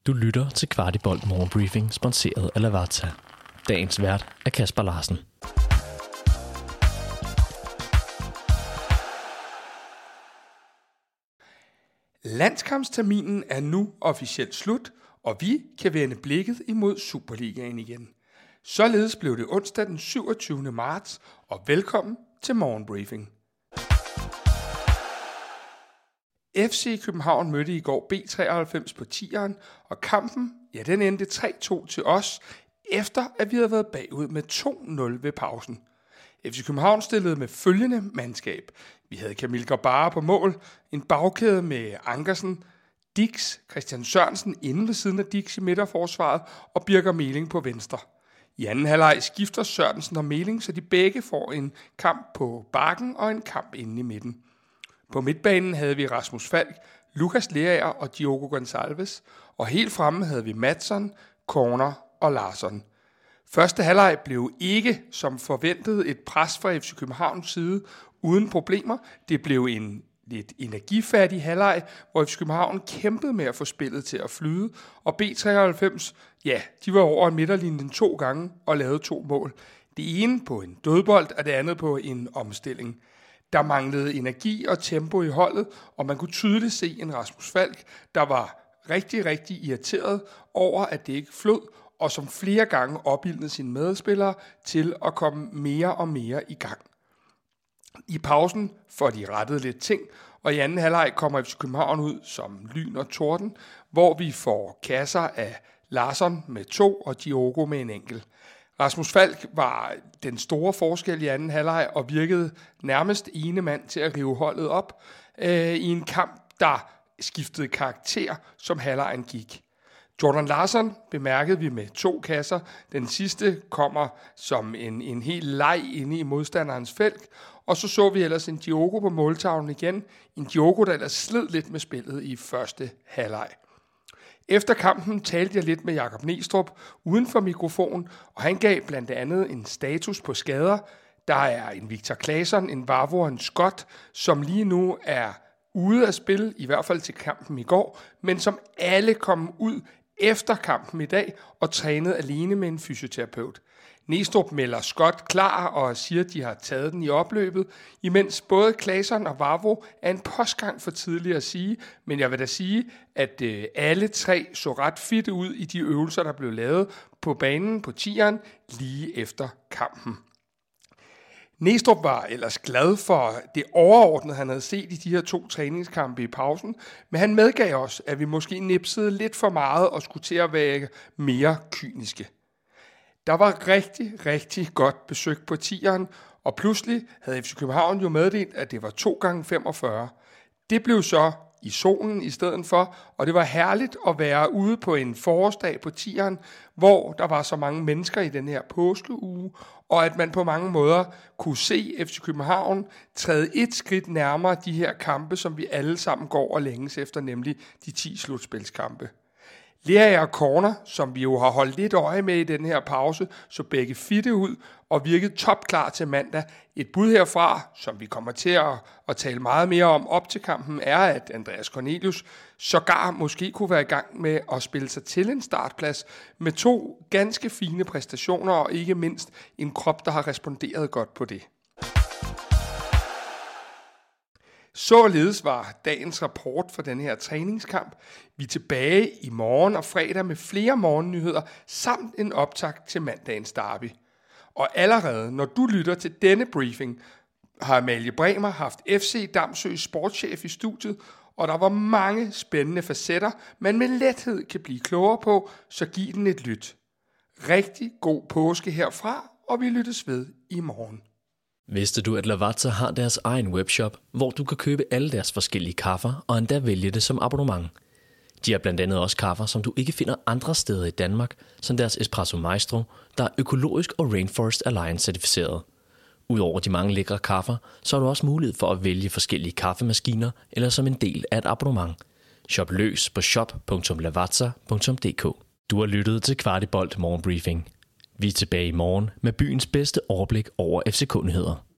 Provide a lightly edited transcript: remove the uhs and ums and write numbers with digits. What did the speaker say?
Du lytter til Kvartibolt Morgenbriefing, sponsoreret af Lavazza. Dagens vært er Kasper Larsen. Landskampsterminen er nu officielt slut, og vi kan vende blikket imod Superligaen igen. Således blev det onsdag den 27. marts, og velkommen til Morgenbriefing. FC København mødte i går B93 på 10'eren, og kampen, den endte 3-2 til os, efter at vi havde været bagud med 2-0 ved pausen. FC København stillede med følgende mandskab. Vi havde Kamil Grabara på mål, en bagkæde med Ankersen, Dix, Christian Sørensen inde ved siden af Dix i midterforsvaret og Birger Meling på venstre. I anden halvleg skifter Sørensen og Meling, så de begge får en kamp på bakken og en kamp inde i midten. På midtbanen havde vi Rasmus Falk, Lucas Lerager og Diogo Gonçalves, og helt fremme havde vi Madsson, Corner og Larsson. Første halvleg blev ikke, som forventet, et pres fra FC Københavns side uden problemer. Det blev en lidt energifattig halvleg, hvor FC København kæmpede med at få spillet til at flyde, og B93, de var over midterlinjen 2 gange og lavede 2 mål. Det ene på en dødbold, og det andet på en omstilling. Der manglede energi og tempo i holdet, og man kunne tydeligt se en Rasmus Falk, der var rigtig, rigtig irriteret over, at det ikke flød, og som flere gange opildnede sine medspillere til at komme mere og mere i gang. I pausen får de rettet lidt ting, og i anden halvleg kommer FC København ud som lyn og torden, hvor vi får kasser af Larsson med 2 og Diogo med en enkelt. Rasmus Falk var den store forskel i anden halvleg og virkede nærmest ene mand til at rive holdet op i en kamp, der skiftede karakter, som halvlegen gik. Jordan Larsson bemærkede vi med 2 kasser. Den sidste kommer som en helt leg inde i modstanderens felt. Og så vi ellers en Diogo på måltavlen igen. En Diogo, der ellers sled lidt med spillet i første halvleg. Efter kampen talte jeg lidt med Jakob Nestrup uden for mikrofon, og han gav blandt andet en status på skader. Der er en Victor Claesson, en Vavro og en Scott, som lige nu er ude af spil, i hvert fald til kampen i går, men som alle kom ud efter kampen i dag og trænede alene med en fysioterapeut. Nestrup melder Scott klar og siger, at de har taget den i opløbet, imens både Claesson og Vavro er en postgang for tidligt at sige, men jeg vil da sige, at alle 3 så ret fitte ud i de øvelser, der blev lavet på banen på 10'eren lige efter kampen. Nestrup var ellers glad for det overordnede, han havde set i de her 2 træningskampe i pausen, men han medgav også, at vi måske nipsede lidt for meget og skulle til at være mere kyniske. Der var rigtig, rigtig godt besøg på 10'eren, og pludselig havde FC København jo meddelt, at det var 2 gange 45. Det blev så i solen i stedet for, og det var herligt at være ude på en forårsdag på 10'eren, hvor der var så mange mennesker i den her påskeuge, og at man på mange måder kunne se FC København træde et skridt nærmere de her kampe, som vi alle sammen går og længes efter, nemlig de 10 slutspilskampe. Lerager og Corner, som vi jo har holdt lidt øje med i den her pause, så begge fitte ud og virkede topklar til mandag. Et bud herfra, som vi kommer til at tale meget mere om op til kampen, er, at Andreas Cornelius sågar måske kunne være i gang med at spille sig til en startplads med 2 ganske fine præstationer og ikke mindst en krop, der har responderet godt på det. Således var dagens rapport for den her træningskamp. Vi er tilbage i morgen og fredag med flere morgennyheder samt en optakt til mandagens derby. Og allerede når du lytter til denne briefing, har Amalie Bremer haft FC Damsøs sportschef i studiet, og der var mange spændende facetter, man med lethed kan blive klogere på, så giv den et lyt. Rigtig god påske herfra, og vi lyttes ved i morgen. Vidste du, at Lavazza har deres egen webshop, hvor du kan købe alle deres forskellige kaffer og endda vælge det som abonnement? De har blandt andet også kaffer, som du ikke finder andre steder i Danmark, som deres Espresso Maestro, der er økologisk og Rainforest Alliance certificeret. Udover de mange lækre kaffer, så har du også mulighed for at vælge forskellige kaffemaskiner eller som en del af et abonnement. Shop løs på shop.lavazza.dk. Du har lyttet til Kvartibolt Morgenbriefing. Vi er tilbage i morgen med byens bedste overblik over FCK-nyheder.